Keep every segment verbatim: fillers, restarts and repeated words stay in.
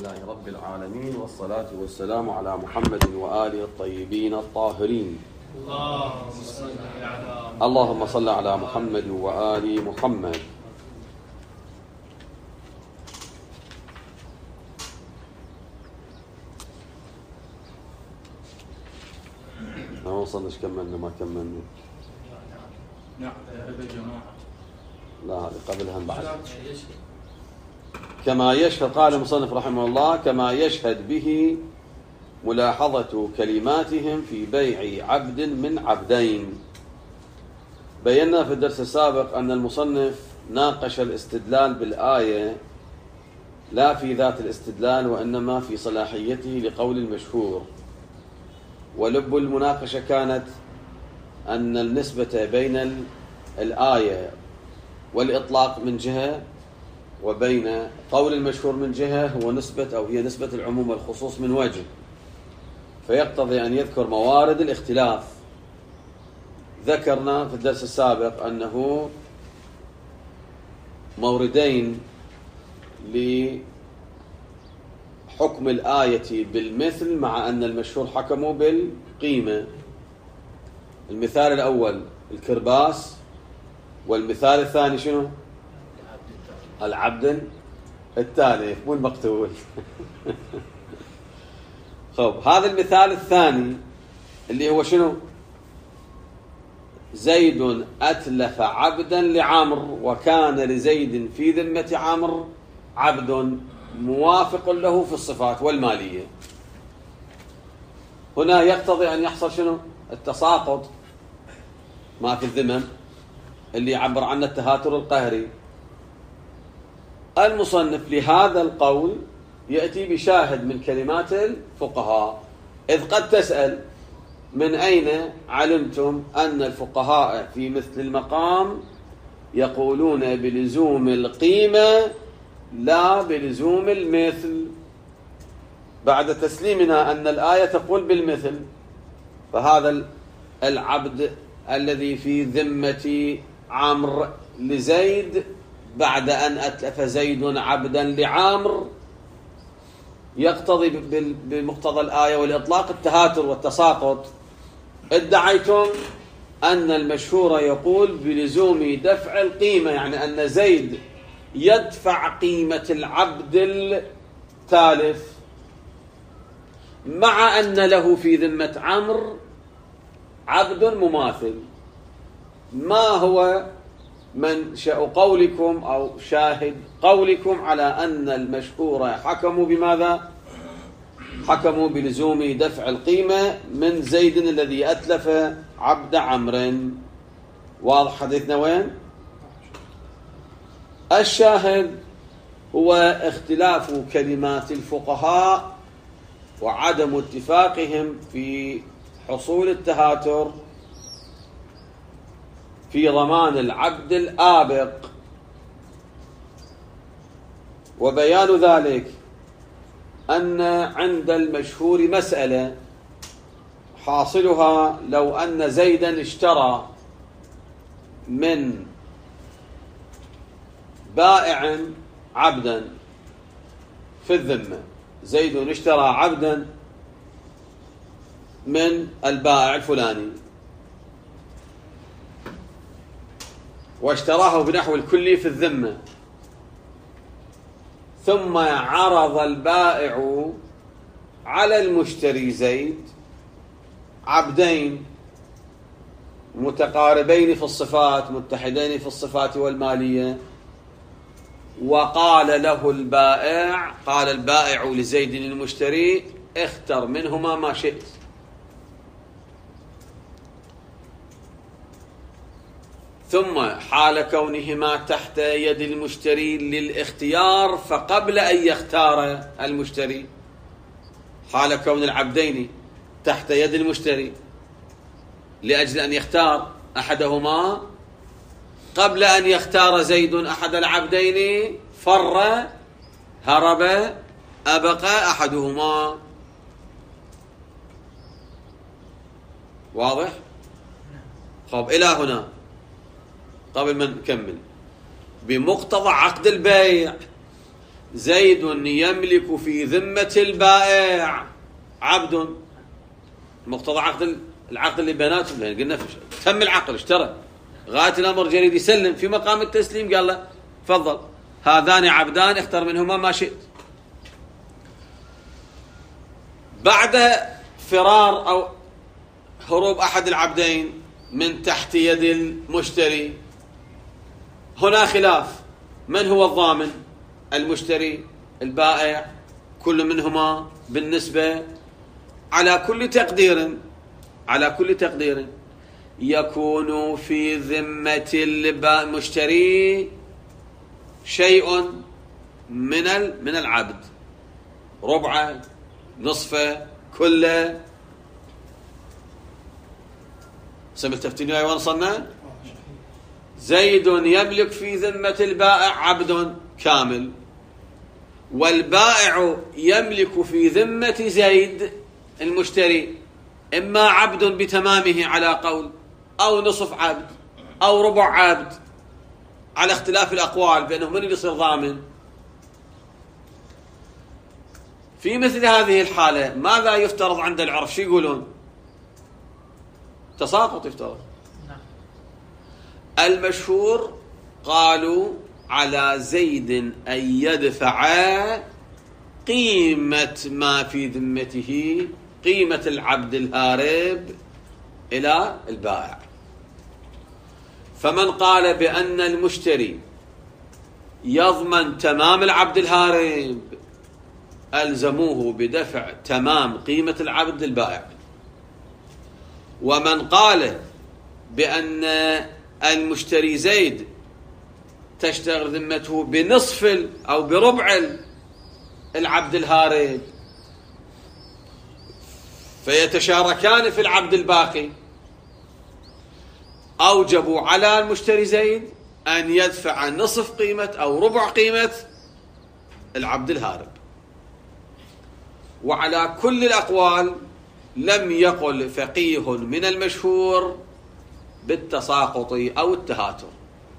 لله رب العالمين، والصلاة والسلام على محمد وآله الطيبين الطاهرين. اللهم صل على اللهم صل على محمد وآل محمد. ما وصلناش، كملنا ما كملنا؟ نعم يا جماعة. لا هذه قبلها بعد. كما يشهد، قال المصنف رحمه الله: كما يشهد به ملاحظة كلماتهم في بيع عبد من عبدين. بينا في الدرس السابق أن المصنف ناقش الاستدلال بالآية لا في ذات الاستدلال، وإنما في صلاحيته لقول المشهور. ولب المناقشة كانت أن النسبة بين الآية والإطلاق من جهة، وبين قول المشهور من جهة هو نسبة أو هي نسبة العموم والخصوص من وجه، فيقتضي أن يذكر موارد الاختلاف. ذكرنا في الدرس السابق أنه موردين لحكم الآية بالمثل، مع أن المشهور حكموا بالقيمة. المثال الأول الكرباس، والمثال الثاني شنو؟ العبد التالف مو المقتول. خب، هذا المثال الثاني اللي هو شنو؟ زيد أتلف عبدا لعمر، وكان لزيد في ذمة عمر عبد موافق له في الصفات والمالية. هنا يقتضي أن يحصل شنو؟ التساقط ما في الذمم اللي يعبر عنه التهاتر القهري. المصنف لهذا القول يأتي بشاهد من كلمات الفقهاء، إذ قد تسأل: من أين علمتم أن الفقهاء في مثل المقام يقولون بلزوم القيمة لا بلزوم المثل، بعد تسليمنا أن الآية تقول بالمثل؟ فهذا العبد الذي في ذمة عمرو لزيد بعد أن أتلف زيد عبدا لعامر يقتضي بمقتضى الآية والإطلاق التهاتر والتساقط. ادعيتم أن المشهور يقول بلزوم دفع القيمة، يعني أن زيد يدفع قيمة العبد التالف، مع أن له في ذمة عمرو عبد مماثل. ما هو منشأ قولكم أو شاهد قولكم على أن المشهور حكموا بماذا؟ حكموا بلزوم دفع القيمة من زيد الذي أتلف عبد عمرو. واضح حديثنا وين؟ الشاهد هو اختلاف كلمات الفقهاء وعدم اتفاقهم في حصول التهاتر في ضمان العبد الآبق. وبيان ذلك أن عند المشهور مسألة حاصلها: لو أن زيدا اشترى من بائع عبدا في الذمة، زيد اشترى عبدا من البائع الفلاني واشتراه بنحو الكلي في الذمة، ثم عرض البائع على المشتري زيد عبدين متقاربين في الصفات متحدين في الصفات والمالية، وقال له البائع قال البائع لزيد المشتري: اختر منهما ما شئت. ثم حال كونهما تحت يد المشتري للاختيار، فقبل أن يختار المشتري، حال كون العبدين تحت يد المشتري لأجل أن يختار أحدهما، قبل أن يختار زيد أحد العبدين فر هرب أبقى أحدهما. واضح؟ خب، إلى هنا قبل ما نكمل، بمقتضى عقد البيع زيد يملك في ذمة البائع عبد، مقتضى عقد العقد اللي بيناتهم، لأن قلنا تم العقد اشترى، غاية الأمر جريد يسلم، في مقام التسليم قال له تفضل هذان عبدان اختر منهما ما شئت. بعد فرار أو هروب أحد العبدين من تحت يد المشتري، هنا خلاف من هو الضامن، المشتري البائع، كل منهما بالنسبة على كل تقدير على كل تقدير يكون في ذمة المشتري شيء من من العبد، ربعه نصفه كله. سمعت تفتيني وين وصلنا؟ زيد يملك في ذمة البائع عبد كامل، والبائع يملك في ذمة زيد المشتري إما عبد بتمامه على قول، أو نصف عبد، أو ربع عبد، على اختلاف الأقوال بأنه من اللي يصير ضامن. في مثل هذه الحالة ماذا يفترض عند العرف؟ شو يقولون؟ تساقط يفترض. المشهور قالوا على زيد أن يدفع قيمة ما في ذمته، قيمة العبد الهارب إلى البائع. فمن قال بأن المشتري يضمن تمام العبد الهارب ألزموه بدفع تمام قيمة العبد للبائع. ومن قال بأن المشتري زيد تشتغل ذمته بنصف أو بربع العبد الهارب فيتشاركان في العبد الباقي، أوجبوا على المشتري زيد أن يدفع نصف قيمة أو ربع قيمة العبد الهارب. وعلى كل الأقوال لم يقل فقيه من المشهور بالتساقط أو التهاتر،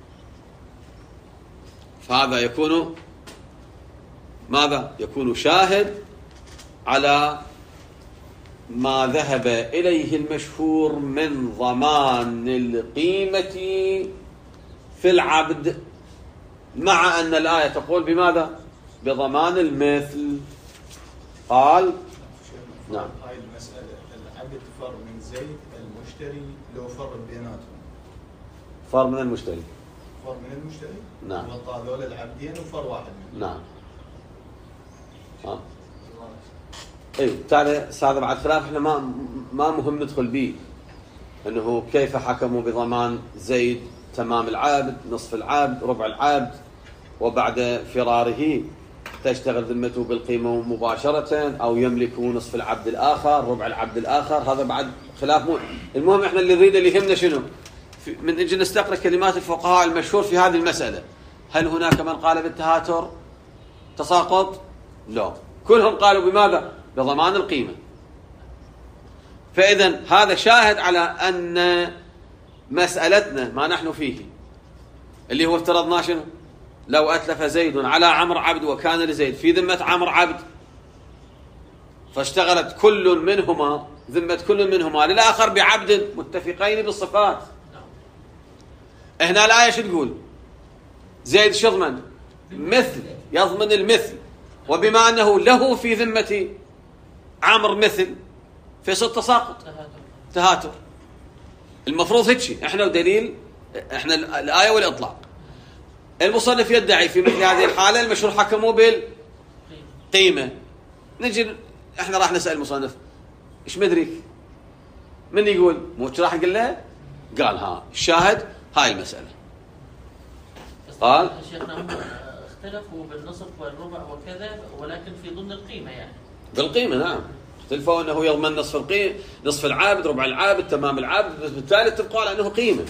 فهذا يكون ماذا؟ يكون شاهد على ما ذهب إليه المشهور من ضمان القيمة في العبد، مع أن الآية تقول بماذا؟ بضمان المثل. قال نعم. هاي المسألة العبد فر من زيد المشتري لو فر بيناتهم، فر من المشتري فر من المشتري نعم، وطالوا العبدين وفر واحد منهم نعم. ها اي تعالى هذا بعد خلاف احنا ما ما مهم ندخل به، انه كيف حكموا بضمان زيد تمام العبد، نصف العبد، ربع العبد، وبعد فراره تشتغل ذمته بالقيمة مباشرة، أو يملكوا نصف العبد الآخر، ربع العبد الآخر. هذا بعد خلاف مو... المهم إحنا اللي نريد اللي يهمنا شنو؟ من أجل نستقرأ كلمات الفقهاء المشهور في هذه المسألة. هل هناك من قال بالتهاتر تساقط؟ لا، كلهم قالوا بماذا؟ بضمان القيمة. فإذا هذا شاهد على أن مسألتنا ما نحن فيه اللي هو افترضنا شنو؟ لو أتلف زيد على عمرو عبد وكان لزيد في ذمة عمرو عبد، فاشتغلت كل منهما ذمة كل منهما للآخر بعبد متفقين بالصفات. هنا الآية شو تقول؟ زيد شو يضمن؟ مثل، يضمن المثل، وبما أنه له في ذمة عمرو مثل فيصير تساقط تهاتر. المفروض هيك احنا ودليل احنا الآية والإطلاق. المصنف يدعي في مثل هذه الحالة المشهور حكموا بالقيمة. نجي احنا راح نسأل المصنف ايش مدريك؟ من يقول؟ مو راح نقول له؟ قال ها الشاهد هاي المسألة. قال شيخنا هم اختلفوا بالنصف والربع وكذا، ولكن في ضمن القيمة يعني. بالقيمة نعم. اختلفوا انه يضمن نصف القيمة، نصف العابد، ربع العابد، تمام العابد، بس بالتالي اتفقوا على انه قيمة.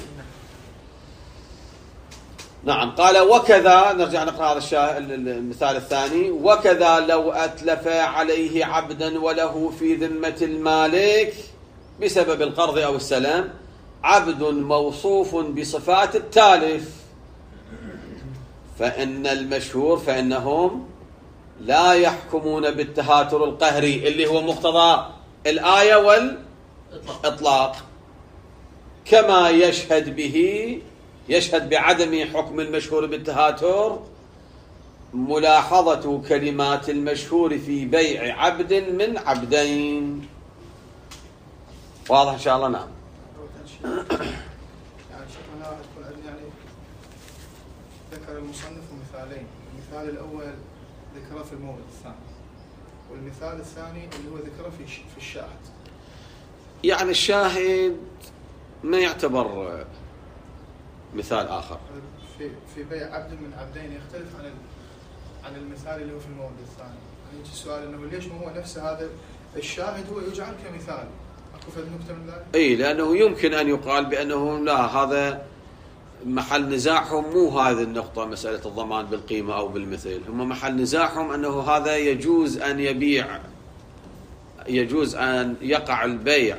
نعم. قال وكذا، نرجع نقرأ هذا الشاهد المثال الثاني، وكذا لو أتلف عليه عبدا وله في ذمة المالك بسبب القرض أو السلام عبد موصوف بصفات التالف، فإن المشهور فإنهم لا يحكمون بالتهاتر القهري اللي هو مقتضى الآية والإطلاق، كما يشهد به يشهد بعدم حكم المشهور بالتهاتر ملاحظة كلمات المشهور في بيع عبد من عبدين. واضح إن شاء الله؟ نعم. يعني شكرا واحد يكون عندنا يعني ذكر المصنف مثالين، المثال الأول ذكره في المورد الثاني، والمثال الثاني اللي هو ذكره في في الشاهد. يعني الشاهد ما يعتبر مثال آخر. في في بيع عبد من عبدين يختلف عن عن المثال اللي هو في المورد الثاني. يعني يجي السؤال انه ليش ما هو نفس هذا الشاهد هو يجعل كمثال؟ اكو فد نكته من ذلك؟ اي لانه يمكن ان يقال بانه لا، هذا محل نزاعهم مو هذه النقطة، مسألة الضمان بالقيمة أو بالمثل. هم محل نزاعهم أنه هذا يجوز أن يبيع، يجوز أن يقع البيع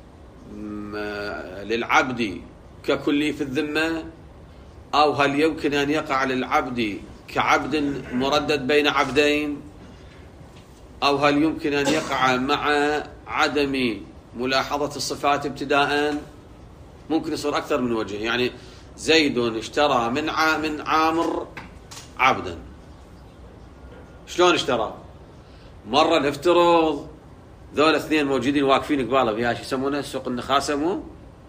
للعبد ككلي في الذمة، أو هل يمكن أن يقع للعبد كعبد مردد بين عبدين، أو هل يمكن أن يقع مع عدم ملاحظة الصفات ابتداء. ممكن يصير أكثر من وجه. يعني زيد اشترى من من عامر عبدا. شلون اشترى؟ مرة نفترض ذول اثنين موجودين واقفين قباله فيها شو يسمونه سوق النخاسة، مو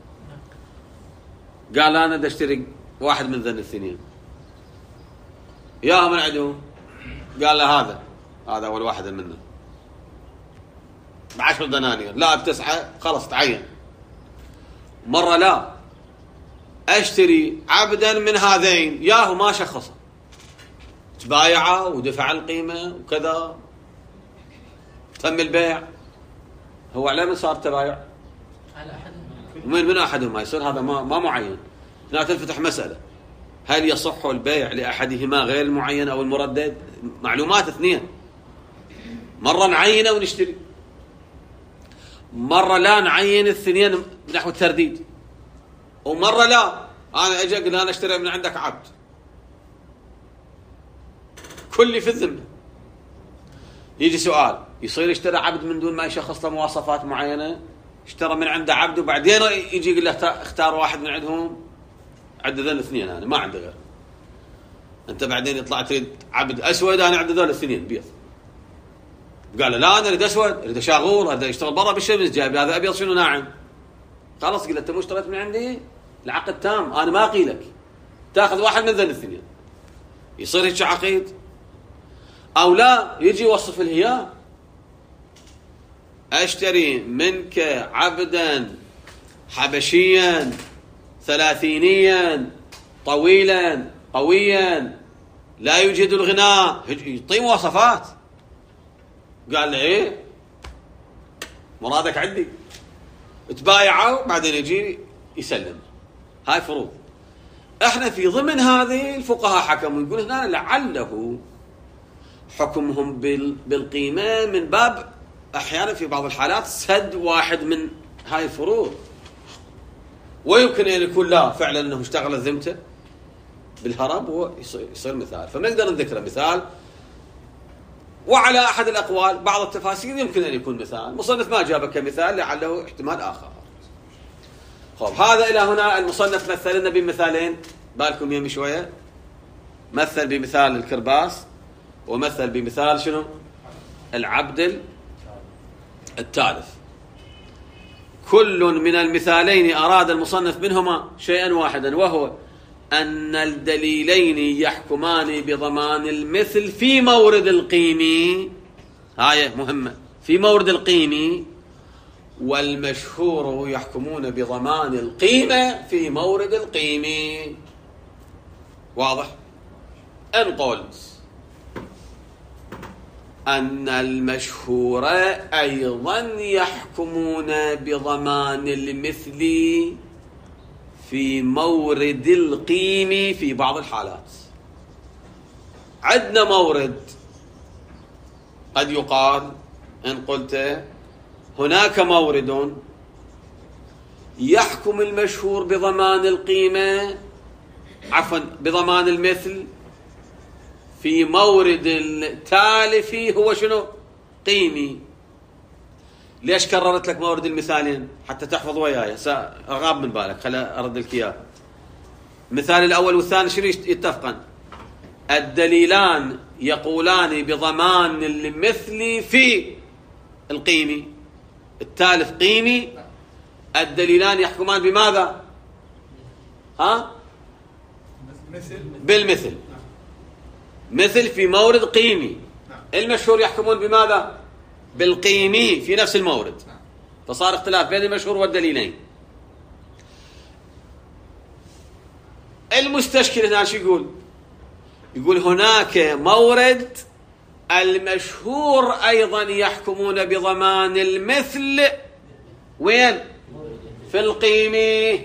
قال أنا بدي اشتري واحد من ذن الاثنين، يا من عندهم؟ قال له هذا هذا أول واحد منه بعشر دنانير، لا بتسعة، خلص تعين. مرة لا، اشتري عبدا من هذين، ياهو ما شخصه، تبايعه ودفع القيمة وكذا، تم البيع. هو على من صار تبايع؟ على أحدهم. ومن من أحدهما يصير هذا ما ما معين. هنا تنفتح مسألة، هل يصح البيع لأحدهما غير المعين أو المردد؟ معلومات اثنين، مرة نعينه ونشتري، مرة لا نعين الاثنين نحو الترديد، ومرة لا أنا أجي أقول أنا أشتري من عندك عبد كلي في الذمة. يجي سؤال، يصير يشتري عبد من دون ما يشخص له مواصفات معينة؟ اشترى من عنده عبد وبعدين يجي يقول له اختار واحد من عندهم، عند ذول الاثنين أنا ما عندي غير، أنت بعدين يطلع تريد عبد أسود، أنا عند ذول الاثنين بيض. قال له لا أنا أريد أسود، أريد شاغور، هذا يشتغل برا بالشمس، جايب هذا أبيض شنو ناعم. خلاص قلت أنت مو اشتريت من عندي، العقد تام، أنا ما أقيلك تأخذ واحد من ذول الاثنين. يصير هيك عقيد أو لا؟ يجي يوصف الهيام، أشتري منك عبدا حبشيا ثلاثينيا طويلا قويا لا يوجد الغناء، يعطي مواصفات. قال له ايه مرادك عندي، تبايعوا بعدين يجي يسلم. هاي فروض. احنا في ضمن هذه الفقهاء حكموا يقول هنا لعله حكمهم بالقيمة من باب احيانا في بعض الحالات سد واحد من هاي الفروض، ويمكن ان يكون لا فعلا انه اشتغل ذمته بالهرب ويصير مثال، فنقدر نذكره مثال. وعلى احد الاقوال بعض التفاسير يمكن ان يكون مثال، مصنف ما جابه كمثال لعله احتمال اخر. خب هذا الى هنا المصنف مثل لنا بمثالين، بالكم يمي شويه، مثل بمثال الكرباس ومثل بمثال شنو؟ العبد التالف. كل من المثالين أراد المصنف منهما شيئا واحدا، وهو أن الدليلين يحكمان بضمان المثل في مورد القيمي، هاي مهمة، في مورد القيمي، والمشهور يحكمون بضمان القيمة في مورد القيمي. واضح؟ إن قلت أن المشهور أيضا يحكمون بضمان المثل في مورد القيم في بعض الحالات. عندنا مورد قد يقال إن قلت هناك مورد يحكم المشهور بضمان القيمة، عفوا بضمان المثل في مورد التالف هو شنو؟ قيمي. ليش كررت لك مورد المثالين؟ حتى تحفظ وياي. غاب من بالك، خليني أرد لك إياه. المثال الأول والثاني شنو يتفقن؟ الدليلان يقولان بضمان المثل في القيمي. التالف قيمي، الدليلان يحكمان بماذا؟ ها؟ مثل بالمثل. مثل في مورد قيمي. المشهور يحكمون بماذا؟ بالقيمي في نفس المورد. فصار اختلاف بين المشهور والدليلين. المستشكل هنا شو يقول؟ يقول هناك مورد المشهور أيضا يحكمون بضمان المثل. وين؟ في القيمي.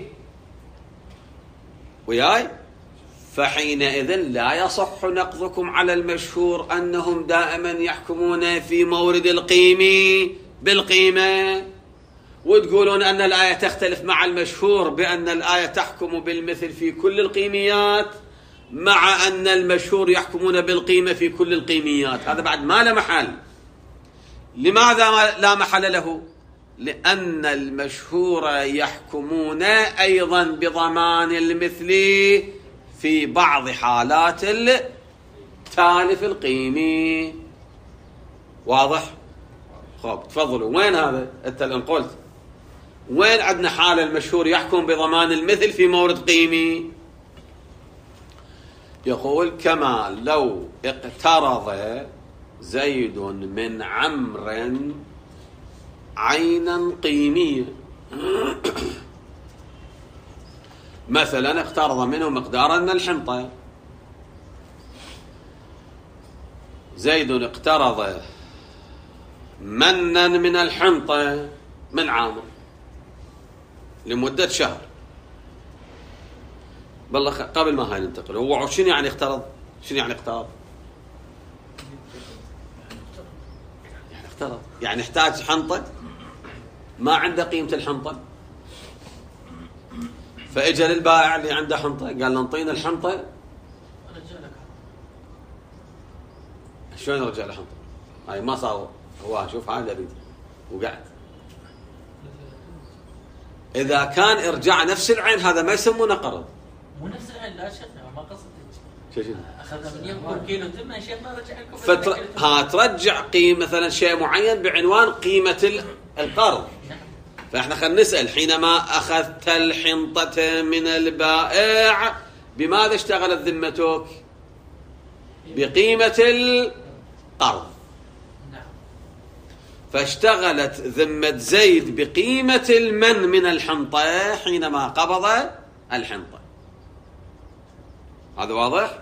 وياي؟ فحينئذ لا يصح نقضكم على المشهور أنهم دائما يحكمون في مورد القيمي بالقيمة، وتقولون أن الآية تختلف مع المشهور بأن الآية تحكم بالمثل في كل القيميات، مع أن المشهور يحكمون بالقيمة في كل القيميات. هذا بعد ما له محل. لماذا لا محل له؟ لأن المشهور يحكمون أيضا بضمان المثل في بعض حالات التالف القيمي. واضح؟ خب تفضلوا. وين هذا؟ انت اللي قلت وين عندنا حال المشهور يحكم بضمان المثل في مورد قيمي؟ يقول كما لو اقترض زيد من عمرو عينا قيمية. مثلا اقترض منه مقدارا من الحنطة. زيد اقترض منا من الحنطة من عامر لمدة شهر. بالله قبل ما هاي ننتقل، هو شنو يعني اقترض؟ شنو يعني اقترض؟ يعني اقترض يعني احتاج حنطة ما عنده قيمة الحنطة، فاجى للبائع اللي عنده حنطة قال له انطينا الحنطة. رجع لك. شلون رجع له حنطة؟ هاي ما صار. هو شوف هذا اريد وقعد. اذا كان ارجاع نفس العين هذا ما يسمونه قرض. مو نفس العين. لا شيخنا ما قصدت. شو شنو؟ اخذنا من يمكن كيلو تم يا شيخ ما رجع لكم. فتر... ها ترجع قيمة مثلا شيء معين بعنوان قيمة القرض. فاحنا خلينا نسأل حينما أخذت الحنطة من البائع بماذا اشتغلت ذمتك؟ بقيمة القرض. نعم. فاشتغلت ذمة زيد بقيمة المن من الحنطة حينما قبض الحنطة. هذا واضح؟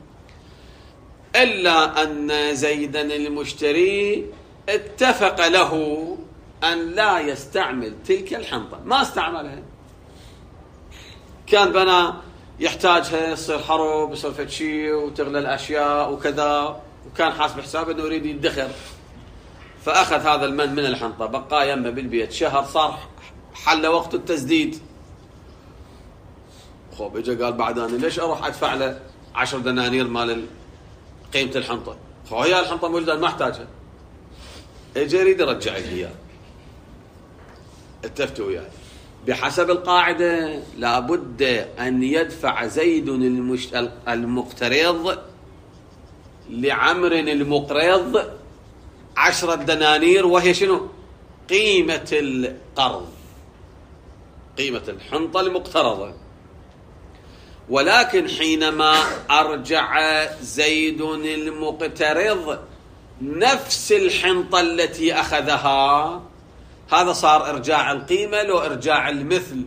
إلا أن زيدا المشتري اتفق له أن لا يستعمل تلك الحنطة. ما استعملها. كان بنا يحتاجها، يصير حرب، يصير فد شيء وتغلى الأشياء وكذا، وكان حاسب حسابه أنه يريد يدخر، فأخذ هذا المن من الحنطة بقى يمه بالبيت شهر، صار حل وقت التسديد. خوب إجا قال بعد أنا ليش أروح أدفع له عشر دنانير مال قيمة الحنطة؟ خو هي الحنطة موجودة ما احتاجها. إجا يريد يرجع لي إياه. اتفقوا وياي بحسب القاعدة لابد أن يدفع زيد المش... المقترض لعمر المقرض عشرة دنانير، وهي شنو؟ قيمة القرض، قيمة الحنطة المقترضة. ولكن حينما أرجع زيد المقترض نفس الحنطة التي أخذها، هذا صار إرجاع القيمة لو إرجاع المثل،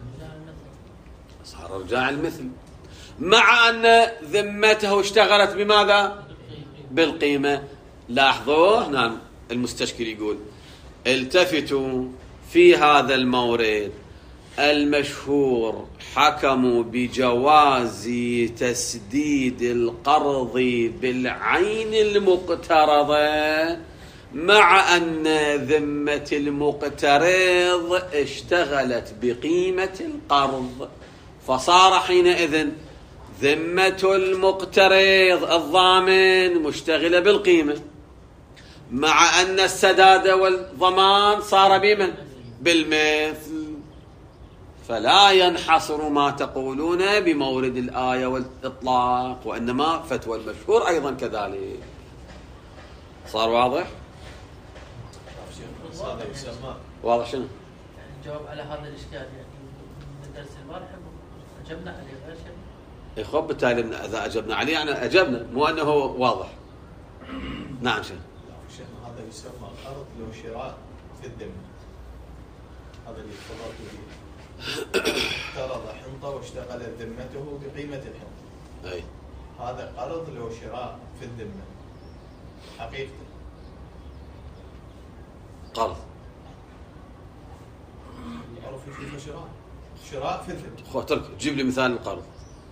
صار إرجاع المثل، مع أن ذمته اشتغلت بماذا؟ بالقيمة. لاحظوا هنا المستشكل يقول التفتوا في هذا المورد المشهور حكموا بجواز تسديد القرض بالعين المقترضة، مع أن ذمة المقترض اشتغلت بقيمة القرض، فصار حينئذ ذمة المقترض الضامن مشتغلة بالقيمة، مع أن السداد والضمان صار بمن؟ بالمثل. فلا ينحصر ما تقولون بمورد الآية والإطلاق، وإنما فتوى المشهور أيضا كذلك. صار واضح؟ هذا يسمى واضح شنو؟ يعني الجواب على هذا الإشكال يعني من الدرس البارح أجبنا عليه غير شيء. يخب بالتالي إذا أجبنا عليه يعني أجبنا، مو أنه واضح. نعم شيخ. شيخ هذا يسمى قرض لو شراء في الذمة. هذا اللي تفضلت به. اقترض حنطة واشتغل ذمته بقيمة الحنطة. أي. هذا قرض لو شراء في الذمة. حقيقة. قرض. يعرف كيف شراء. شراء في الذمة. خو ترك جيب لي مثال القرض.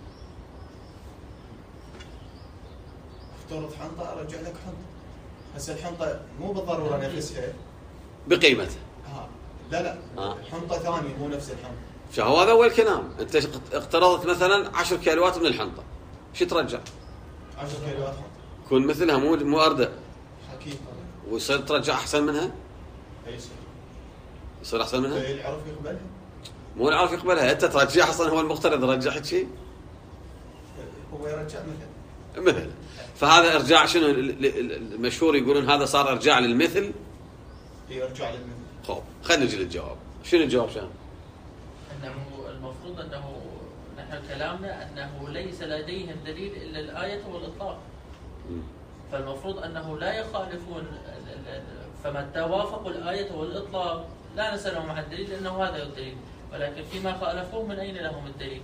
افترض حنطة أرجع لك حنطة. هسه الحنطة مو بالضرورة نفسها. بقيمتها. ها. لا لا. آه. حنطة ثانية مو نفس الحنطة. فهو هذا أول كلام. أنت اقترضت مثلا عشر كيلوات من الحنطة، شو ترجع؟ عشر كيلوات حنطة. كون مثلها مو مو أردأ. أكيد. ويصير ترجع أحسن منها؟ أي شيء. يصير أحسن منها؟ يعرف يقبلها. مو يعرف يقبلها، أنت ترجع أصلا هو المقترض رجعت شيء؟ هو يرجع مثل. مثل. فهذا إرجاع شنو المشهور يقولون هذا صار إرجاع للمثل. يرجع للمثل. خب خلينا نجي للجواب. شنو الجواب شان؟ أنه المفروض أنه نحن كلامنا أنه ليس لديهم دليل إلا الآية والإطلاق. فالمفروض أنه لا يخالفون، فمتى وافقوا الآية والإطلاق لا نسألهم عن الدليل لأنه هذا الدليل، ولكن فيما خالفوه من أين لهم الدليل؟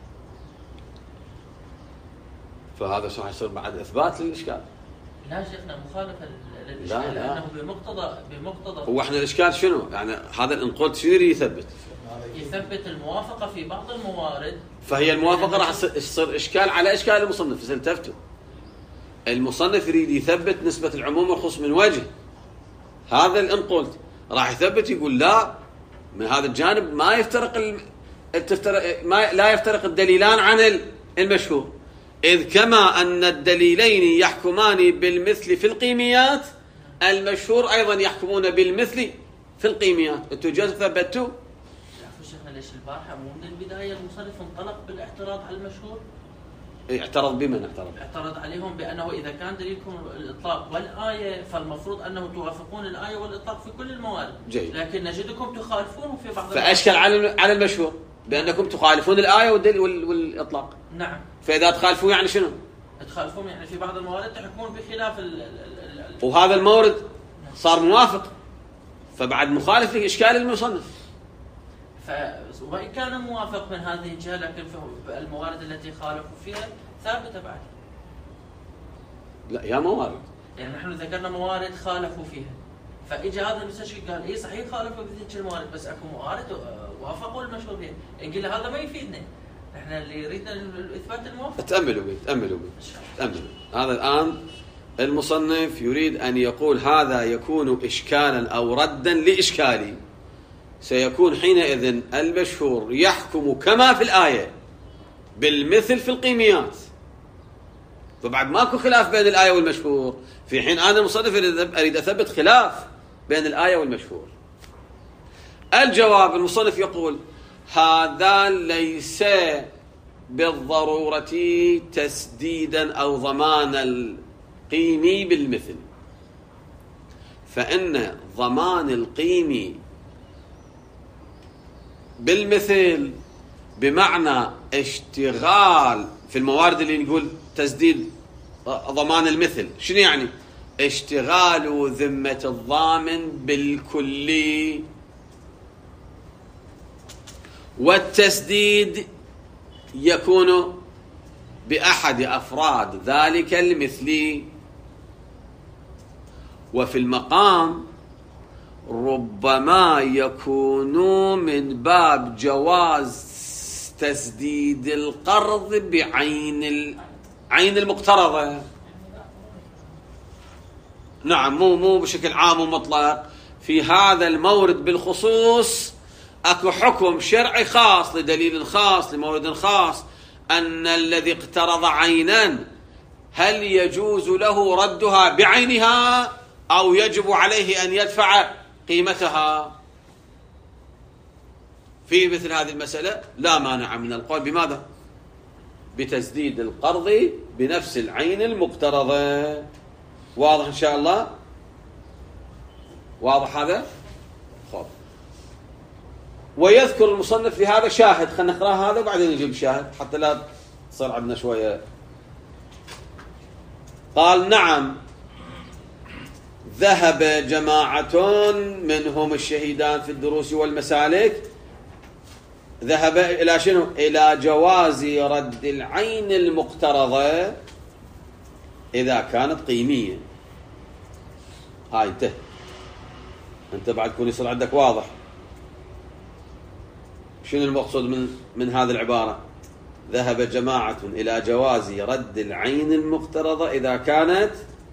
فهذا شو يصير بعد إثبات للإشكال. لا شيخنا مخالفة للإشكال، لا لا. لأنه بمقتضى بمقتضى هو احنا الإشكال شنو؟ يعني هذا إن قلت شو يريد يثبت؟ يثبت الموافقة في بعض الموارد. فهي الموافقة راح تصير إشكال على إشكال المصنف. التفتوا المصنف يريد يثبت نسبة العموم والخصوص من وجه، هذا اللي إن قلت راح يثبت يقول لا، من هذا الجانب ما يفترق ال... التفترق... ما لا يفترق الدليلان عن المشهور، إذ كما أن الدليلين يحكمان بالمثل في القيميات، المشهور أيضا يحكمون بالمثل في القيميات. أنتوا جاز ثبتوا؟ تعرفوا شيخنا ليش البارحة مو من البداية المصنف انطلق بالاعتراض على المشهور؟ اعترض بمن اعترض؟ اعترض عليهم بأنه إذا كان دليلكم الإطلاق والآية فالمفروض أنه توافقون الآية والإطلاق في كل الموارد. جيد. لكن نجدكم تخالفون في بعض فأشكل على على المشهور بأنكم تخالفون الآية والدليل والإطلاق. نعم. فإذا تخالفون يعني شنو؟ تخالفون يعني في بعض الموارد تحكمون بخلاف ال ال ال وهذا المورد صار موافق، فبعد مخالف لإشكال المصنف. ف وإن كان موافق من هذه الجهة، لكن في الموارد التي خالفوا فيها ثابتة بعد. لا يا موارد. يعني نحن ذكرنا موارد خالفوا فيها، فإجا هذا المستشرق قال إيه صحيح خالفوا في تلك الموارد بس أكو موارد وافقوا المشهور فيها. نقول هذا ما يفيدنا، نحن اللي يريدنا الإثبات الموافق. تأملوا بي تأملوا بي تأملوا. هذا الآن المصنف يريد أن يقول هذا يكون إشكالا أو ردا لإشكالي. سيكون حينئذ المشهور يحكم كما في الآية بالمثل في القيميات، فبعد ماكو خلاف بين الآية والمشهور، في حين أنا المصنف أريد أثبت خلاف بين الآية والمشهور. الجواب المصنف يقول هذا ليس بالضرورة تسديدا أو ضمان القيمي بالمثل، فإن ضمان القيمي بالمثل بمعنى اشتغال في الموارد اللي نقول تسديد ضمان المثل، شنو يعني؟ اشتغال ذمة الضامن بالكلي، والتسديد يكون بأحد أفراد ذلك المثلي. وفي المقام ربما يكون من باب جواز تسديد القرض بعين عين المقترضة. نعم، مو مو بشكل عام ومطلق، في هذا المورد بالخصوص اكو حكم شرعي خاص لدليل خاص لمورد خاص، أن الذي اقترض عينا هل يجوز له ردها بعينها أو يجب عليه أن يدفع قيمتها؟ في مثل هذه المسألة لا مانع من القول بماذا؟ بتسديد القرض بنفس العين المقترضة. واضح إن شاء الله؟ واضح هذا؟ خب. ويذكر المصنف في هذا شاهد، خلينا نقرأ هذا وبعدين نجيب شاهد حتى لا تصير عندنا شوية. قال نعم ذهب جماعة منهم الشهيدان في الدروس والمسالك، ذهب إلى شنو؟ إلى جواز رد العين المقترضة إذا كانت قيمية. هاي انتهى. أنت بعد كون يصير عندك واضح شنو المقصود من من هذه العبارة. ذهب جماعة إلى جواز رد العين المقترضة إذا كانت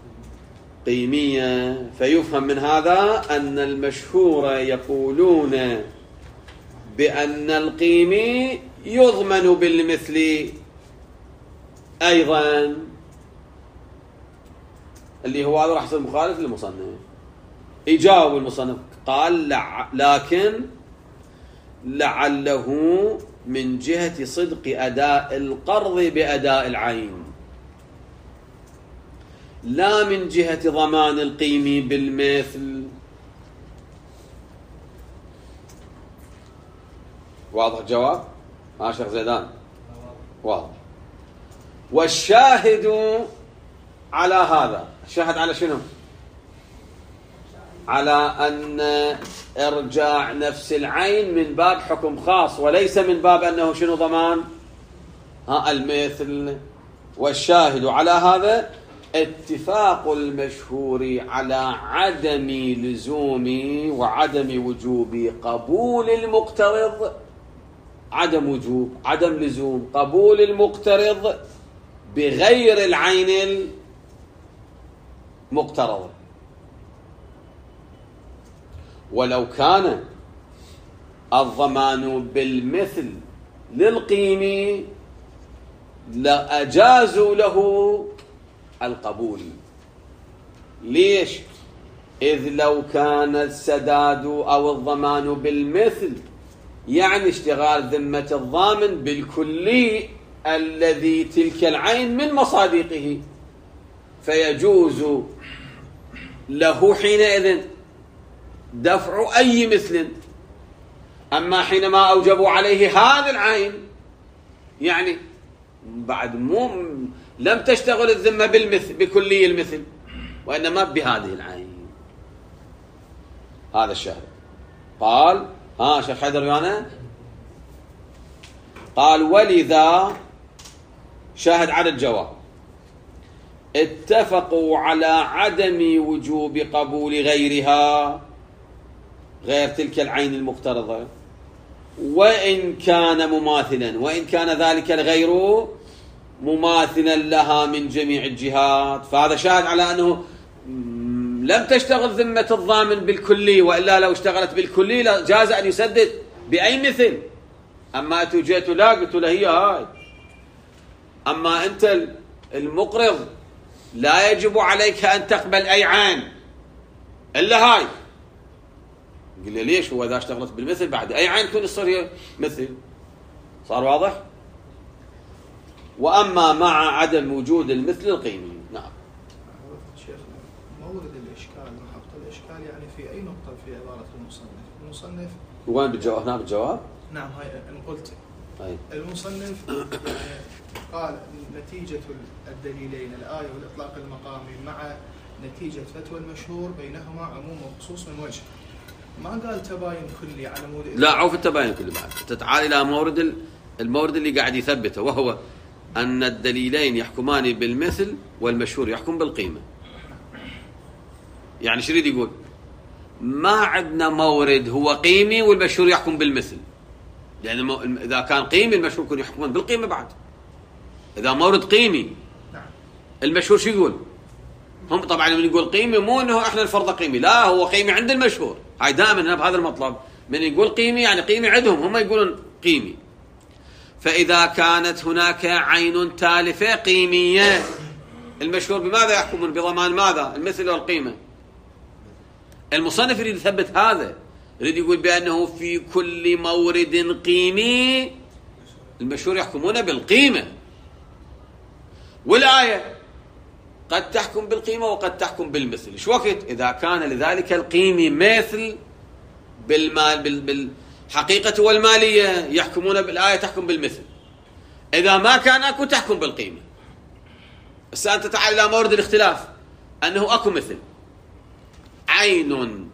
قيمية، فيفهم من هذا أن المشهور يقولون بأن القيمي يضمن بالمثل أيضا، اللي هو هذا راح يصير مخالف للمصنف. يجاوب المصنف قال لع... لكن لعله من جهة صدق أداء القرض بأداء العين، لا من جهة ضمان القيمي بالمثل. واضح الجواب؟ ها شيخ زيدان؟ واضح. والشاهد على هذا، الشاهد على شنو؟ على أن إرجاع نفس العين من باب حكم خاص وليس من باب أنه شنو ضمان ها المثل. والشاهد على هذا اتفاق المشهور على عدم لزوم وعدم وجوب قبول المقترض، عدم وجوب عدم لزوم قبول المقترض بغير العين المقترضة. ولو كان الضمان بالمثل للقيمي لأجازوا له القبول. ليش؟ إذ لو كان السداد أو الضمان بالمثل يعني اشتغال ذمة الضامن بالكلي الذي تلك العين من مصادقه، فيجوز له حينئذ دفع أي مثل. أما حينما أوجبوا عليه هذا العين يعني بعد مو لم تشتغل الذمة بالمثل بكلي المثل وإنما بهذه العين. هذا الشاهد. قال ها شيخ حيدر ويانا؟ قال ولذا شاهد على الجواب اتفقوا على عدم وجوب قبول غيرها، غير تلك العين المقترضة، وإن كان مماثلا، وإن كان ذلك الغير مماثلا لها من جميع الجهات. فهذا شاهد على أنه لم تشتغل ذمة الضامن بالكلي، وإلا لو اشتغلت بالكلي جاز أن يسدد بأي مثل. أما أنتوا جيتوا لا قلتوا له هي هاي. أما أنت المقرض لا يجب عليك أن تقبل أي عين إلا هاي. قل لي ليش؟ هو إذا اشتغلت بالمثل بعد أي عين تكون تصير هي مثل. صار واضح؟ وأما مع عدم وجود المثل القيمي. نعم شيخنا مورد الإشكال محط الإشكال يعني في أي نقطة في عبارة المصنف؟ المصنف وين بالجواب؟ هنا بالجواب؟ نعم هاي أنا قلت أي. المصنف يعني قال نتيجة الدليلين الآية والإطلاق المقامي مع نتيجة فتوى المشهور بينهما عموم وخصوص من وجه، ما قال تباين كلي على مود. لا عوف التباين كلي بعد. تتعال إلى مورد المورد اللي قاعد يثبته، وهو أن الدليلين يحكمان بالمثل والمشهور يحكم بالقيمة. يعني شريد يقول ما عندنا مورد هو قيمي والمشهور يحكم بالمثل، لأن يعني إذا كان قيمي المشهور يكون يحكمون بالقيمة بعد. إذا مورد قيمي المشهور شو يقول؟ هم طبعا من يقول قيمي مو إنه إحنا الفرض قيمي، لا هو قيمي عند المشهور. هاي دائما بهذا المطلب من يقول قيمي يعني قيمي عندهم، هم يقولون قيمي. فإذا كانت هناك عين تالفة قيمية، المشهور بماذا يحكمون؟ بضمان ماذا؟ المثل والقيمة. المصنف يريد يثبت هذا، يريد يقول بأنه في كل مورد قيمي المشهور يحكمون بالقيمة، والآية قد تحكم بالقيمة وقد تحكم بالمثل. شو وقت؟ إذا كان لذلك القيمي مثل بالمال بالحقيقة والمالية يحكمون بالآية تحكم بالمثل، إذا ما كان أكو تحكم بالقيمة. بس أنت تعال إلى مورد الاختلاف، أنه أكو مثل، عين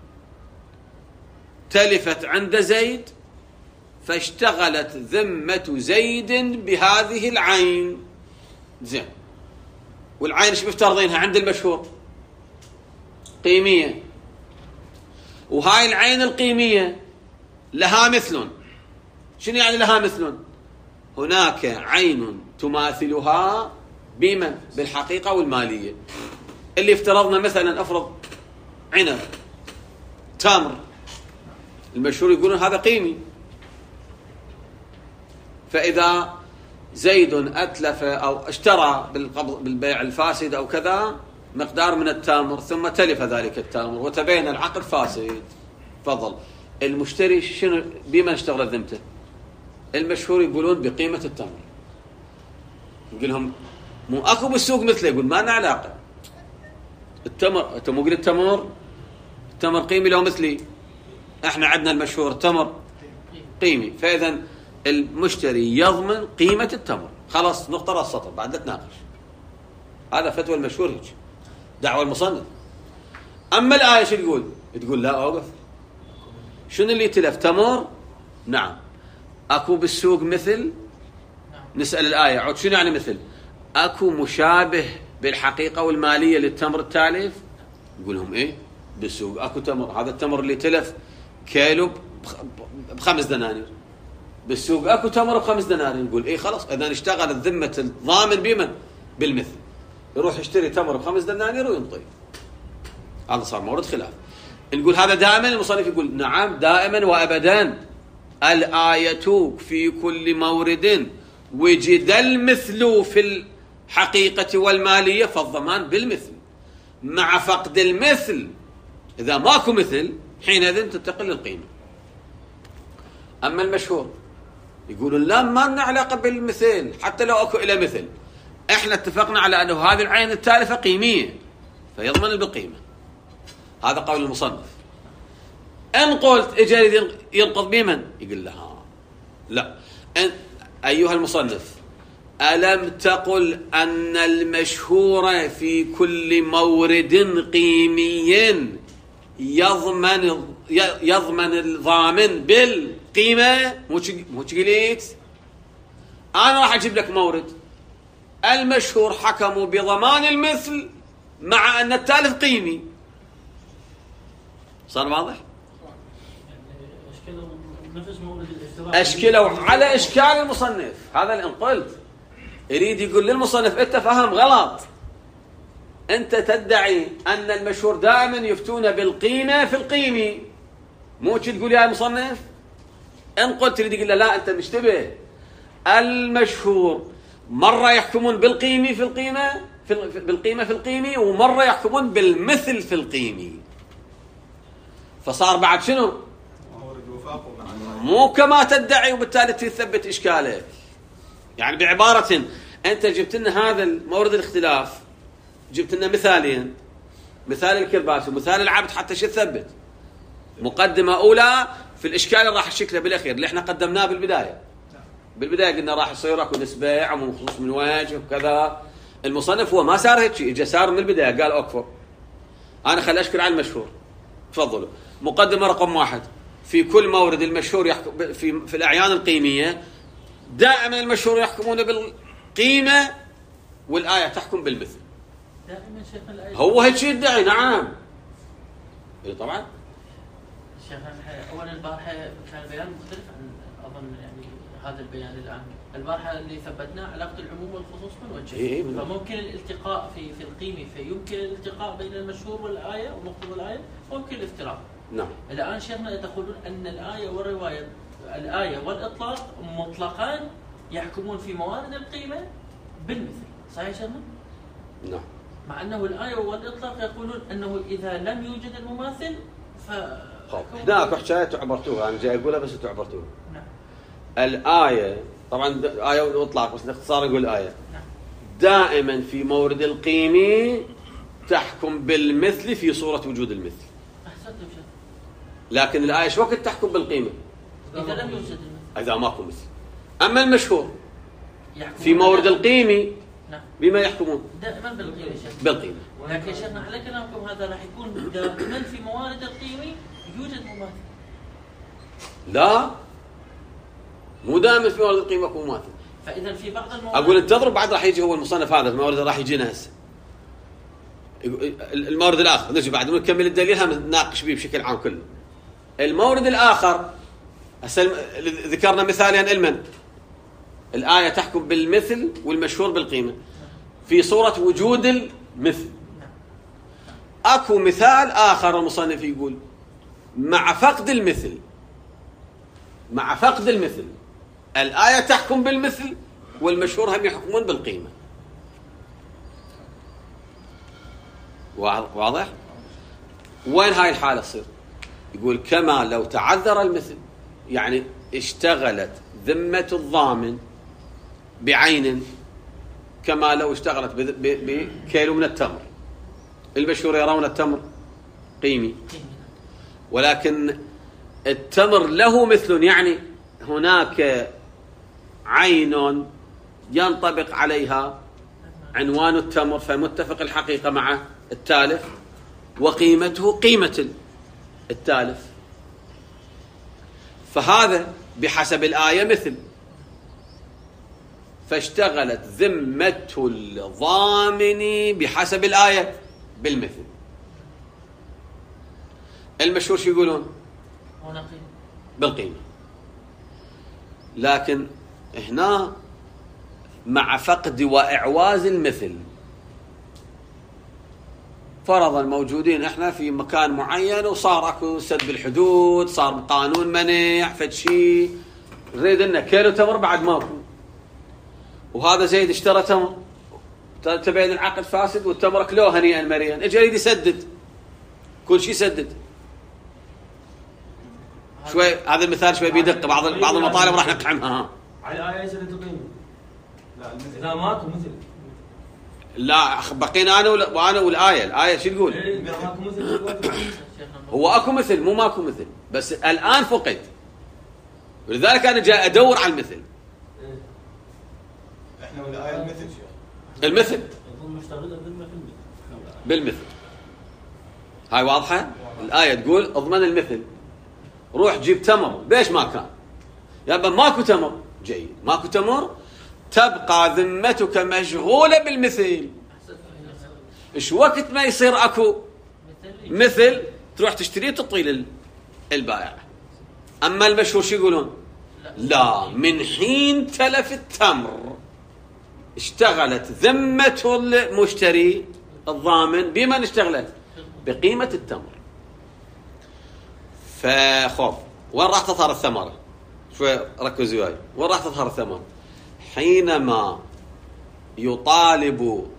تلفت عند زيد فاشتغلت ذمة زيد بهذه العين، زين، والعين ايش مفترضينها عند المشهور؟ قيمية، وهاي العين القيمية لها مثل. شنو يعني لها مثل؟ هناك عين تماثلها بمن؟ بالحقيقة والمالية. اللي افترضنا مثلا افرض عنب تمر، المشهور يقولون هذا قيمي، فإذا زيد أتلف أو اشترى بالبيع الفاسد أو كذا مقدار من التمر ثم تلف ذلك التمر وتبين العقد فاسد، تفضل المشتري شنو بما اشتغل ذمته؟ المشهور يقولون بقيمة التمر. يقول لهم مو اكو بالسوق مثله، يقول ما لنا علاقة، التمر انت مو قلت التمر التمر قيمي لو مثلي، احنا عندنا المشهور التمر قيمي، فإذا المشتري يضمن قيمة التمر. خلاص نقطة السطر، بعد نتناقش. هذا فتوى المشهور هيك، دعوة المصنف. أما الآية شو تقول؟ تقول لا أوقف، شنو اللي تلف؟ تمر؟ نعم. أكو بالسوق مثل؟ نسأل الآية عود شنو يعني مثل؟ أكو مشابه بالحقيقة والمالية للتمر التالف؟ يقول لهم إيه؟ بالسوق أكو تمر، هذا التمر اللي تلف كيلو بخمس دنانير، بالسوق اكو تمر بخمس دنانير. نقول ايه خلاص، اذا اشتغلت ذمه الضامن بمن؟ بالمثل، يروح يشتري تمر بخمس دنانير وينطي. هذا صار مورد خلاف. نقول هذا دائما، المصنف يقول نعم دائما وابدا، الآية في كل مورد وجد المثل في الحقيقة والمالية فالضمان بالمثل، مع فقد المثل اذا ماكو مثل حينئذ تنتقل للقيمة. اما المشهور يقولون لا ما لنا علاقة بالمثل، حتى لو اكو الى مثل احنا اتفقنا على انه هذه العين التالفة قيمية فيضمن بالقيمة. هذا قول المصنف. ان قلت اجل ينقض بمن؟ يقول لها لا. أن ايها المصنف الم تقل ان المشهور في كل مورد قيمي يضمن يضمن الضامن بالقيمة؟ مو قلت أنا راح أجيب لك مورد المشهور حكموا بضمان المثل مع أن التالف قيمي. صار واضح؟ أشكلوا على إشكال المصنف. هذا اللي قلت، يريد يقول للمصنف أنت فهم غلط، أنت تدعي أن المشهور دائما يفتون بالقيمة في القيمي، مو تقول يا مصنف. إن قلت تريد يقول لا أنت مشتبه، المشهور مرة يحكمون بالقيمي في القيمة في بالقيمة في القيمي، ومرة يحكمون بالمثل في القيمي. فصار بعد شنو؟ مو كما تدعي، وبالتالي تثبت إشكالك. يعني بعبارة أنت جبت لنا هذا المورد الاختلاف، جبت لنا مثالين، مثال الكرباس ومثال العبد، حتى شو تثبت؟ مقدمة أولى في الإشكال اللي راح الشكله بالأخير اللي احنا قدمناه بالبداية. بالبداية قلنا راح يصير اكو نسبة عموم خصوص من وجه وكذا. المصنف هو ما صار هيك شيء، اجى صار من البداية قال أكفر. أنا خل أشكر على المشهور. تفضلوا. مقدمة رقم واحد، في كل مورد المشهور يحكم في في الأعيان القيمية دائما المشهور يحكمون بالقيمة والآية تحكم بالمثل. دائما شيخنا الآية هو هيك شيء يدعي. نعم اي طبعا. شيخنا اولا البارحه كان البيان مختلف عن اظن يعني هذا البيان الان. البارحه اللي ثبتناه علاقه العموم والخصوص من وجه. إيه فممكن الالتقاء في في القيمه، فيمكن الالتقاء بين المشهور والايه ومقتضى الايه، ممكن الافتراق. نعم. الان شيخنا تقولون ان الايه والروايه، الايه والاطلاق مطلقان يحكمون في موارد القيمة بالمثل. صحيح شيخنا؟ نعم. مع أنه الآية والإطلاق يقولون أنه إذا لم يوجد المماثل ف هناك حكاية تعبرتوها، أنا جاي أقولها بس تعبرتوها. نعم. الآية طبعا آية وإطلاق بس باختصار نقول الآية. نعم. دائما في مورد القيمة تحكم بالمثل في صورة وجود المثل. أحسنتم شيخ. لكن الآية شو وقت تحكم بالقيمة؟ إذا لم يوجد المثل. إذا ماكو مثل. أما المشهور يحكمون في مورد القيمة نعم. بما يحكمون دائما بالقيمة شيخ. بالقيمة. لكن شيخنا على كلامكم هذا راح يكون دائما في موارد القيمة يوجد مماثل. لا مو دائما في مورد القيمة يكون مماثل. فإذا في بعض الموارد أقول انتظروا بعد راح يجي هو المصنف هذا المورد راح يجينا هسه. المورد الآخر نجي بعد نكمل الدليل هم نناقش به بشكل عام كله. المورد الآخر ذكرنا مثالين المن الآية تحكم بالمثل والمشهور بالقيمة في صورة وجود المثل. أكو مثال آخر المصنف يقول مع فقد المثل مع فقد المثل الآية تحكم بالمثل والمشهور هم يحكمون بالقيمة. واضح؟ وين هاي الحالة تصير؟ يقول كما لو تعذر المثل، يعني اشتغلت ذمة الضامن بعين كما لو اشتغلت بكيلو من التمر. المشهور يرون التمر قيمي ولكن التمر له مثل، يعني هناك عين ينطبق عليها عنوان التمر فمتفق الحقيقة مع التالف وقيمته قيمة التالف، فهذا بحسب الآية مثل، فاشتغلت ذمة الضامن بحسب الآية بالمثل. المشهور شو يقولون؟ بالقيمة. لكن هنا مع فقد وإعواز المثل، فرضا موجودين احنا في مكان معين وصار اكو سد بالحدود، صار قانون منع فد شيء، نريد لنا كيلو تمر بعد ماكو، وهذا زيد اشترى تمر، تبين العقد فاسد والتمر كلوه هنيئا مريئا، اجى يريد يسدد كل شيء سدد. شوي هذا المثال شوي بيدق، بعض بعض المطالب راح نقحمها. ها على الآية يسدد القيمة. لا إذا ماكو مثل. لا بقينا انا وانا والايه، الايه شو تقول؟ إذا ماكو مثل هو اكو مثل مو ماكو مثل، بس الان فقد، ولذلك انا جاي ادور على المثل. احنا والايه المثل شيخ. المثل مشتغل الذمه بالمثل. هاي واضحه؟ الايه تقول اضمن المثل، روح جيب تمر ليش ما كان؟ يابا ماكو تمر، جيد ماكو تمر، تبقى ذمتك مشغولة بالمثل. ايش وقت ما يصير اكو مثل تروح تشتريه وتطيل البائع. اما المشهور شو يقولون؟ لا، من حين تلف التمر اشتغلت ذمة المشتري الضامن بمن اشتغلت؟ بقيمة التمر. فخوف وين راح تظهر الثمرة؟ شوي ركزوا وياي، وين راح تظهر الثمرة؟ حينما يطالب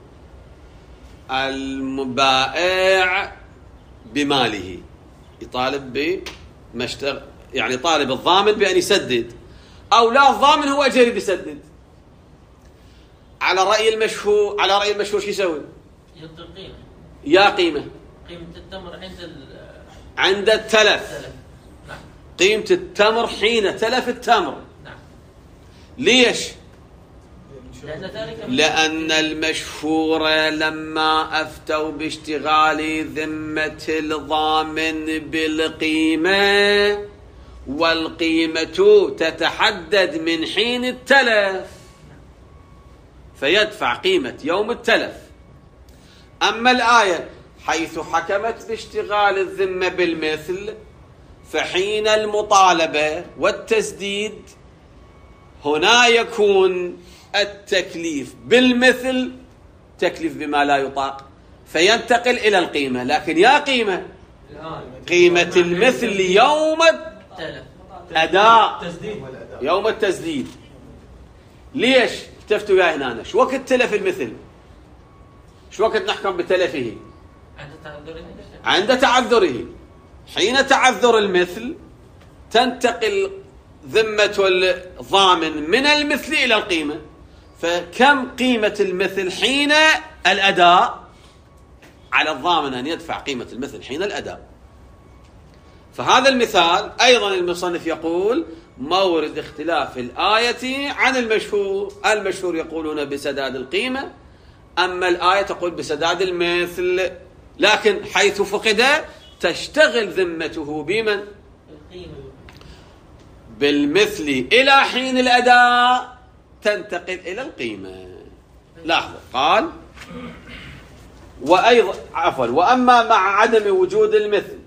المبائع بماله، يطالب بمشتغل، يعني طالب الضامن بأن يسدد، أو لا الضامن هو أجري بيسدد. على رأي المشهور، على رأي المشهور شو يسوي؟ يعطي القيمة. يا قيمة قيمة التمر عند ال عند التلف. نعم. قيمة التمر حين تلف التمر. نعم. ليش؟ لأن ذلك لأن المشهور لما أفتوا باشتغال ذمة الضامن بالقيمة، والقيمة تتحدد من حين التلف، فيدفع قيمة يوم التلف. أما الآية حيث حكمت باشتغال الذمة بالمثل، فحين المطالبة والتسديد هنا يكون التكليف بالمثل تكليف بما لا يطاق، فينتقل إلى القيمة. لكن يا قيمة، قيمة المثل يوم الأداء، يوم التسديد. ليش التفتوا وياي هنا؟ شو وقت تلف المثل؟ شو وقت نحكم بتلفه؟ عند تعذره. عند تعذره. حين تعذر المثل تنتقل ذمة الضامن من المثل إلى القيمة. فكم قيمة المثل حين الأداء؟ على الضامن أن يدفع قيمة المثل حين الأداء. فهذا المثال أيضا المصنف يقول مورد اختلاف الآية عن المشهور. المشهور يقولون بسداد القيمة، أما الآية تقول بسداد المثل، لكن حيث فقد تشتغل ذمته بمن؟ بالمثل إلى حين الأداء تنتقل إلى القيمة. لاحظوا قال وأيضا عفوا وأما مع عدم وجود المثل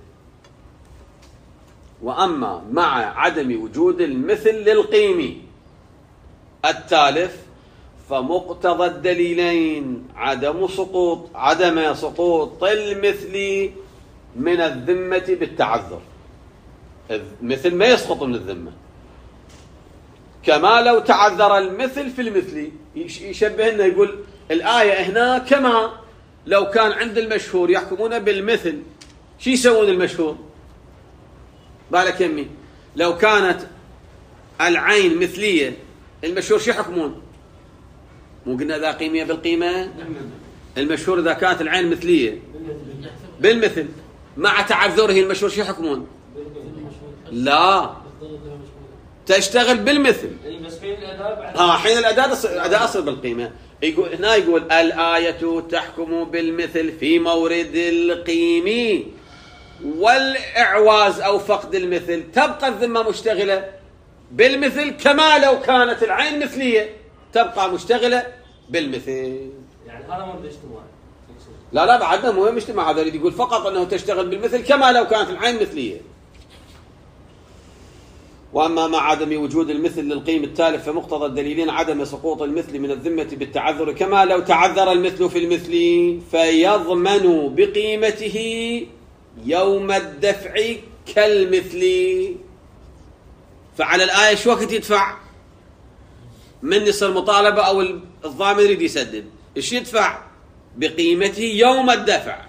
وأما مع عدم وجود المثل للقيم التالف فمقتضى الدليلين عدم سقوط عدم سقوط المثل من الذمة بالتعذر. المثل ما يسقط من الذمة، كما لو تعذر المثل في المثل. يشبهنا يقول الآية هنا كما لو كان عند المشهور يحكمون بالمثل. شو يسوون المشهور؟ بالك يمي لو كانت العين مثلية المشهور شو يحكمون؟ مو قلنا ذا قيمية بالقيمة؟ المشهور إذا كانت العين مثلية بالمثل مع تعذره المشهور شو يحكمون؟ لا، تشتغل بالمثل. اه حين الأداء الأداء أصل بالقيمة. يقول هنا يقول الآية تحكم بالمثل في مورد القيم والإعواز أو فقد المثل تبقى الذمة مشتغلة بالمثل كما لو كانت العين مثلية تبقى مشتغلة بالمثل. يعني هذا مورد اجتماعي. لا لا بعدنا مو اجتماع، هذا يقول فقط أنه تشتغل بالمثل كما لو كانت العين مثلية. وأما مع عدم وجود المثل للقيم التالف فمقتضى الدليلين عدم سقوط المثل من الذمة بالتعذر، كما لو تعذر المثل في المثل فيضمن بقيمته يوم الدفع كالمثل. فعلى الآية شو وقت يدفع؟ من يصير مطالبة أو الضامن يريد يسدد، إيش يدفع؟ بقيمته يوم الدفع.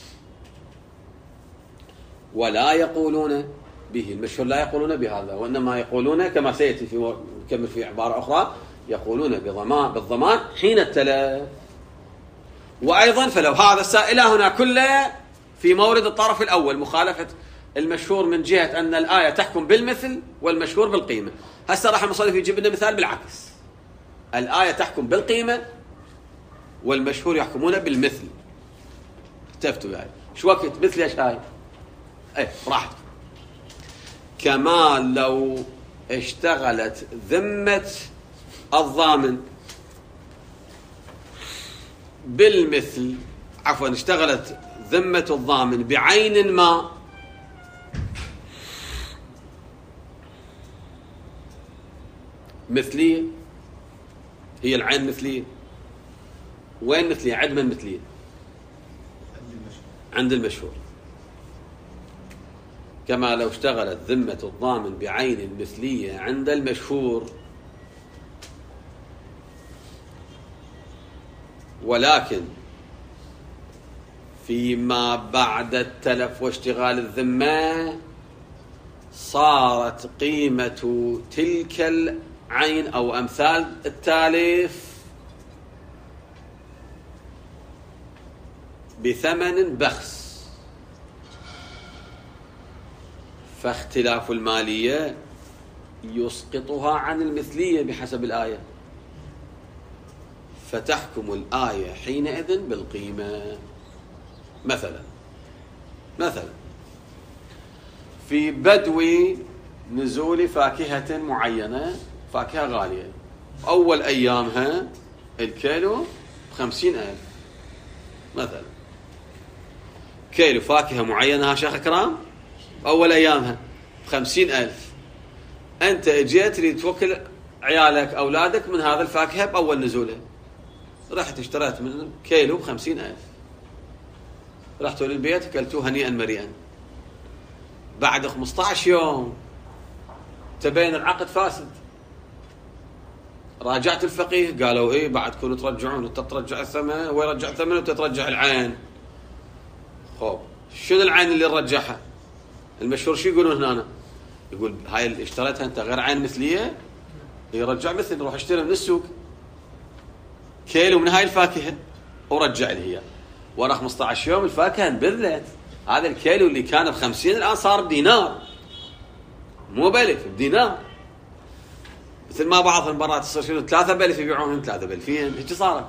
ولا يقولون به المشهور، لا يقولون بهذا، وإنما يقولون كما سيأتي في كمل في عبارة أخرى يقولون بضمان بالضمان حين التلف. وأيضا فلو هذا السائل هنا كله في مورد الطرف الأول مخالفة المشهور من جهة أن الآية تحكم بالمثل والمشهور بالقيمة. هسه راح المصنف يجيب لنا مثال بالعكس، الآية تحكم بالقيمة والمشهور يحكمون بالمثل. تفتوا يعني شو وقت مثل ايش هاي؟ ايه راحتكم. كما لو اشتغلت ذمة الضامن بالمثل عفوا اشتغلت ذمة الضامن بعين ما مثلية، هي العين مثلية. وين مثلية؟ عند من مثلية؟ عند المشهور. كما لو اشتغلت ذمة الضامن بعين مثلية عند المشهور، ولكن فيما بعد التلف واشتغال الذمة صارت قيمة تلك العين أو أمثال التالف بثمن بخس، فاختلاف المالية يسقطها عن المثلية بحسب الآية، فتحكم الآية حينئذ بالقيمة. مثلا مثلا في بدو نزول فاكهة معينة، فاكهة غالية، أول أيامها الكيلو بخمسين ألف مثلا، كيلو فاكهة معينة ها شيخ أكرام أول أيامها بخمسين ألف. أنت اجيت تريد توكل عيالك أولادك من هذا الفاكهة بأول نزوله، رحت اشتريت من كيلو بخمسين ألف، رحتوا للبيت كلتوه هنيئا مريئا. بعد خمسة عشر يوم تبين العقد فاسد، راجعت الفقيه قالوا ايه بعد كونوا ترجعون، انت ترجع الثمن هو يرجع الثمن وانت ترجع العين. خب شنو العين اللي نرجعها؟ المشهور شو يقولون هنا؟ يقول هاي اللي اشتريتها انت غير عين مثليه يرجع مثل، روح اشتري من السوق كيلو من هاي الفاكهه ورجع لي هي ورا خمسة عشر يوم الفاكهه انبذلت، هذا الكيلو اللي كان بخمسين الان صار بدينار، مو بألف، بدينار. مثل ما بعض المرات تصير شنو ثلاثة بألف يبيعونهم ثلاثة بألفين، هيك صارت.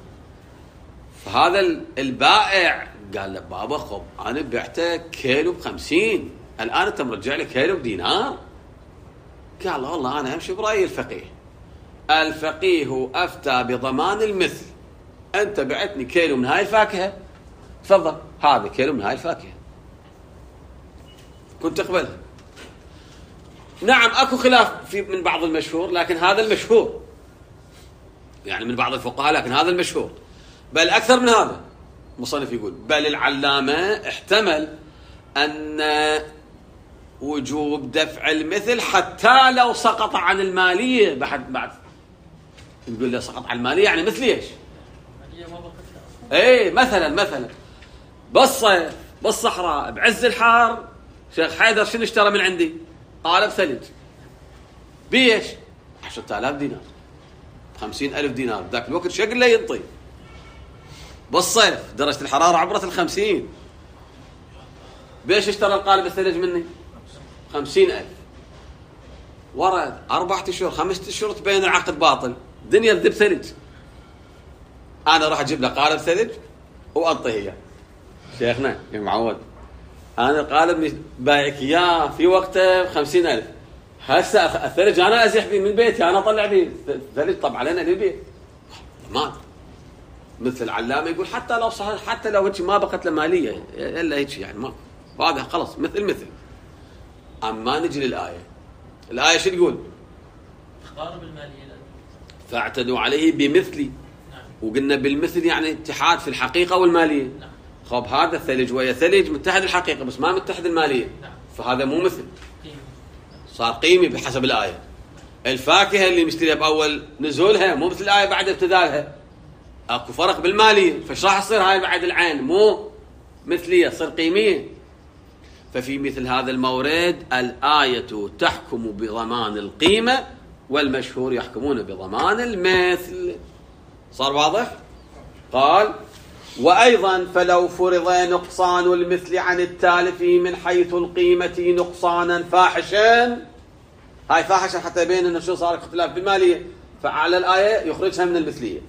فهذا البائع قال له بابا خب انا بعته كيلو بخمسين، الان انت مرجع لي كيلو بدينار. قال والله انا امشي برايي الفقيه، الفقيه افتى بضمان المثل، انت بعتني كيلو من هاي الفاكهه تفضل هذا كيلو من هاي الفاكهه كنت تقبلها. نعم اكو خلاف في من بعض المشهور، لكن هذا المشهور يعني من بعض الفقهاء، لكن هذا المشهور. بل اكثر من هذا مصنف يقول بل العلامه احتمل ان وجوب دفع المثل حتى لو سقط عن الماليه بعد بعد يقول له سقط عن الماليه يعني مثل ايش؟ اي مثلا مثلا بالصيف بالصحراء بعز الحار شيخ حيدر شنو اشترى من عندي؟ قالب ثلج بيش؟ عشرة آلاف دينار، خمسين ألف دينار ذاك الوقت شقل لا ينطي. بالصيف درجة الحرارة عبرت الخمسين، بيش اشترى القالب الثلج مني؟ خمسين ألف. ورد أربعة أشهر خمسة أشهر تبين العقد باطل، دنيا تذب ثلج، أنا راح أجيب له قالب ثلج وأنطيه إياه. شيخنا يا معود أنا القالب بايعك إياه في وقته بخمسين ألف، هسه الثلج أنا أزيح به من بيتي، أنا أطلع به ثلج طبعا علينا للبيت. ما مثل العلامة يقول حتى لو صح حتى لو هيك ما بقت له مالية إلا هيك يعني ما واضح خلاص مثل مثل. أما نجي للآية، الآية شو تقول؟ تقارب المالية فاعتدوا عليه بمثلي. نعم. وقلنا بالمثل يعني اتحاد في الحقيقة والمالية. نعم. خب هذا الثلج ويا ثلج متحد الحقيقة بس ما متحد المالية. نعم. فهذا مو مثل، قيمة. صار قيمي بحسب الآية. الفاكهة اللي مشتريها بأول نزولها مو مثل الآية بعد ابتدالها، اكو فرق بالمالية، فايش راح تصير هاي بعد العين؟ مو مثلية، تصير قيمية. ففي مثل هذا المورد الآية تحكم بضمان القيمة والمشهور يحكمون بضمان المثل. صار واضح؟ قال وأيضا فلو فرض نقصان المثل عن التالف من حيث القيمة نقصانا فاحشا، هاي فاحشة حتى يبين أنه شو صار اختلاف بالمالية، فعلى الآية يخرجها من المثلية.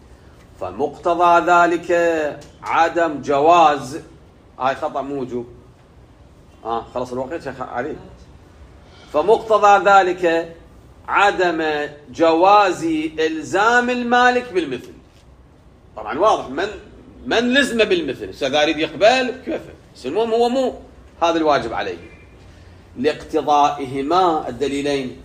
فمقتضى ذلك عدم جواز، هاي خطأ مو وجوب، آه خلص الوقت شيخ علي. فمقتضى ذلك عدم جواز إلزام المالك بالمثل. طبعا واضح من من لزم بالمثل، إذا يريد يقبل كيف، المهم هو مو هذا الواجب عليه. لاقتضائهما الدليلين،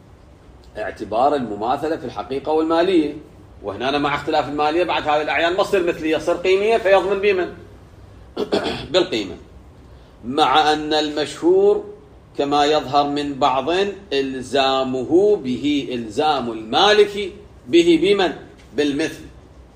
اعتبار المماثلة في الحقيقة والمالية، وهنا مع اختلاف المالية بعد هذه الأعيان ما تصير مثلية، تصير قيمية فيضمن بمن؟ بالقيمة. مع أن المشهور كما يظهر من بعض إلزامه به إلزام المالك به بمن؟ بالمثل،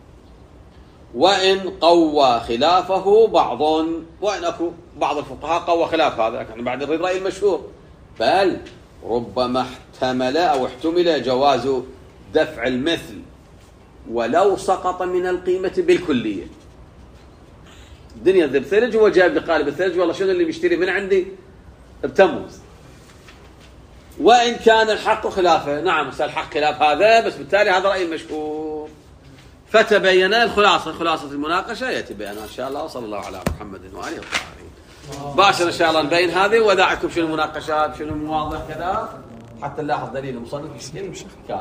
وإن قوى خلافه بعض، وإن أكو بعض الفقهاء قوى خلاف هذا يعني بعد الرأي المشهور، بل ربما احتمل أو احتمل جواز دفع المثل ولو سقط من القيمة بالكلية. الدنيا ذب ثلج هو جايب لي قالب الثلج، والله شنو اللي بيشتري من عندي بتموز، وإن كان الحق خلافه. نعم الحق خلاف هذا، بس بالتالي هذا رأي المشهور. فتبين الخلاصة، خلاصة المناقشة يأتي بيانها إن شاء الله. وصلى الله على محمد وآله وصحبه. باشر إن شاء الله نبين هذه وذاعكم شنو المناقشات شنو واضح كذا حتى نلاحظ دليل المصنف.